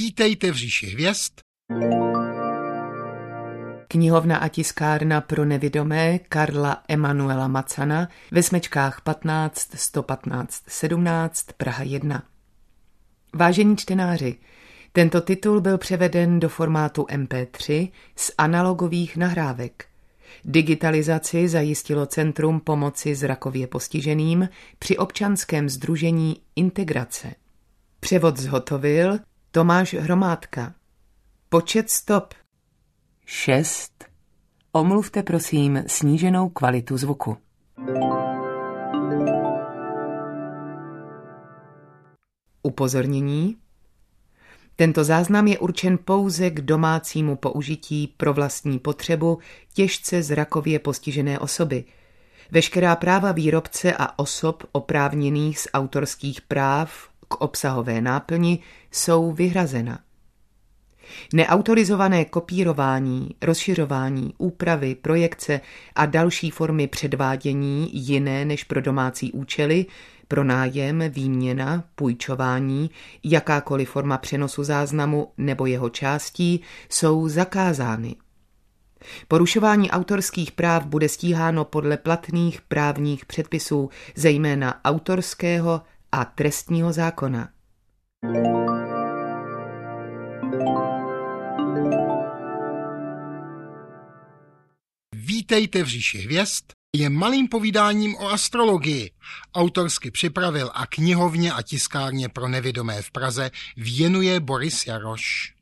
Vítejte v říši hvězd. Knihovna a tiskárna pro nevidomé Karla Emanuela Macana ve Smečkách 15 115 17 Praha 1. Vážení čtenáři, tento titul byl převeden do formátu MP3 z analogových nahrávek. Digitalizaci zajistilo Centrum pomoci zrakově postiženým při občanském sdružení Integrace. Převod zhotovil Tomáš Hromádka. Počet stop 6. Omluvte prosím sníženou kvalitu zvuku. Upozornění. Tento záznam je určen pouze k domácímu použití pro vlastní potřebu těžce zrakově postižené osoby. Veškerá práva výrobce a osob oprávněných z autorských práv k obsahové náplni jsou vyhrazena. Neautorizované kopírování, rozšiřování, úpravy, projekce a další formy předvádění jiné než pro domácí účely, pronájem, výměna, půjčování, jakákoliv forma přenosu záznamu nebo jeho částí jsou zakázány. Porušování autorských práv bude stíháno podle platných právních předpisů, zejména autorského a trestního zákona. Vítejte v říši hvězd je malým povídáním o astrologii. Autorsky připravil a knihovně a tiskárně pro nevidomé v Praze věnuje Boris Jaroš.